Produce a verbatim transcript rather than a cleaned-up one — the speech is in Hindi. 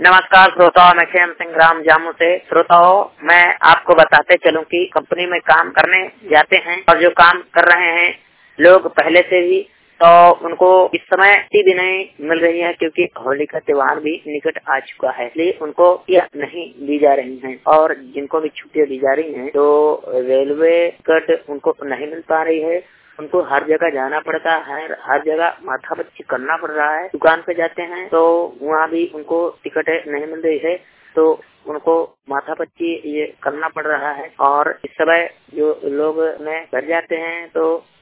नमस्कार श्रोताओं, मैं खेम सिंह ग्राम जामू से। श्रोताओं, मैं आपको बताते चलूं कि कंपनी में काम करने जाते हैं और जो काम कर रहे हैं लोग पहले से भी, तो उनको इस समय छुट्टी भी नहीं मिल रही है क्योंकि होली का त्योहार भी निकट आ चुका है, इसलिए उनको यह नहीं दी जा रही है। और जिनको भी छुट्टियां दी जा रही हैं तो रेलवे टिकट उनको नहीं मिल पा रही है, उनको हर जगह जाना पड़ता है, हर जगह माथापच्ची करना पड़ रहा है। दुकान पे जाते हैं तो वहाँ भी उनको टिकट नहीं मिल रही है, तो उनको माथापच्ची ये करना पड़ रहा है। और इस समय जो लोग में घर जाते हैं तो